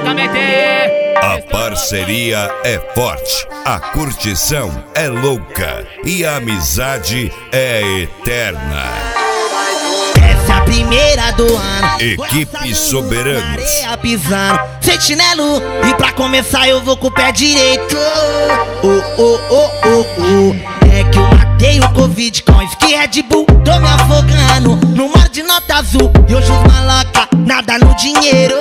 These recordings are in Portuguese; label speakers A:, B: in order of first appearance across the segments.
A: também tem.
B: A parceria é forte, a curtição é louca e a amizade é eterna.
C: Essa é a primeira do ano.
B: Equipe Soberanos.
C: Pisando, sem chinelo. E pra começar eu vou com o pé direito. É que eu matei o Covid com whisky Red Bull. Tô me afogando no mar de nota azul. E hoje os maloca nada no dinheiro.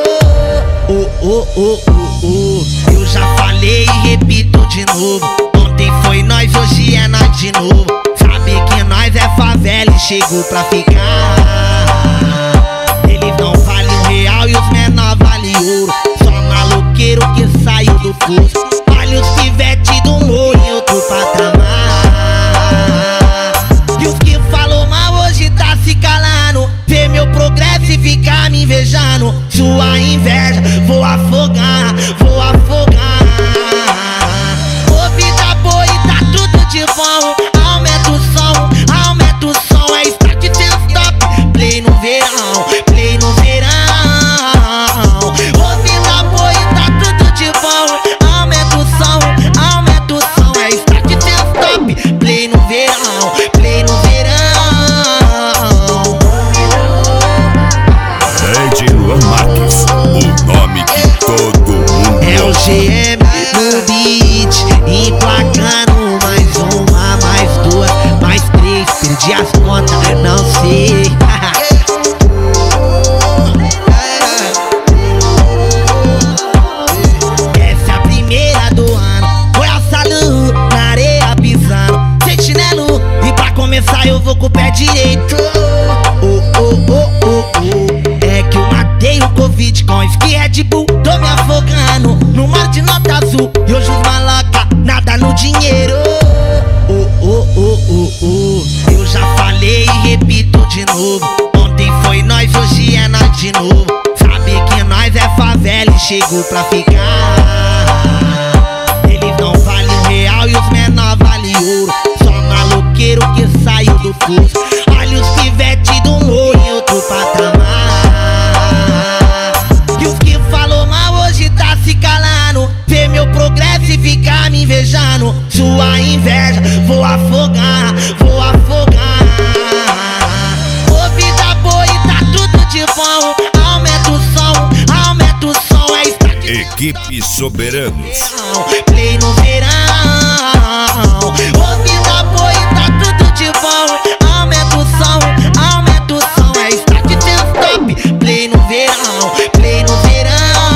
C: Eu já falei e repito de novo. Ontem foi nós, hoje é nós de novo. Sabe que nós é favela e chegou pra ficar. Eles não valem R$1 e os menor valem ouro. Só maloqueiro que saiu do curso. Olha os pivete do morro em outro patamar. E os que falou mal hoje tá se calando. Vê meu progresso e fica me invejando. Sua inveja, vou afogar, vou afogar. Ô vida boa e tá tudo de bom. Aumenta o som, é start sem stop. Play no verão, play no verão. Ô vida boa e tá tudo de bom. Aumenta o som, é start sem stop. Play no verão, play no verão.
B: Grande Luan Marques, o nome que todo mundo
C: é o GM no beat, emplacando mais uma, mais duas, mais três. Perdi as contas, não sei. Essa é a primeira do ano. Foi a salão na areia pisando, sem chinelo. E pra começar eu vou com o pé direito. É que eu matei o Covid com whisky Red Bull. Tô me afogando no mar de nota azul. E hoje os maloca nada no dinheiro. Eu já falei e repito de novo. Ontem foi nós, hoje é nós de novo. Sabe que nós é favela e chegou pra ficar. Eles não valem R$1 e os menor valem ouro. Só maloqueiro que saiu do curso. Olha os pivete do morro em outro patamar. E os que falou mal hoje tá se calando. Vê meu progresso e fica me invejando. Sua inveja, vou afogar, vou afogar. Ô vida boa e tá tudo de bom. Aumenta o som, é start.
B: Equipe Soberanos.
C: Play no verão. Ô vida boa e tá tudo de bom. Aumenta o som, é start sem stop. Play no verão, play no verão.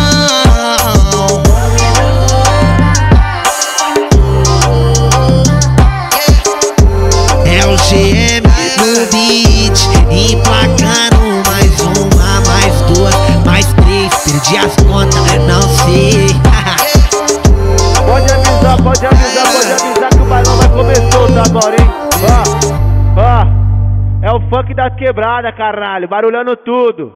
C: É o GM no beat, emplacando mais uma, mais duas, mais três. Perdi as contas, não sei.
D: Pode avisar que o bailão vai começar agora, hein? Ó, é o funk das quebradas, caralho, barulhando tudo.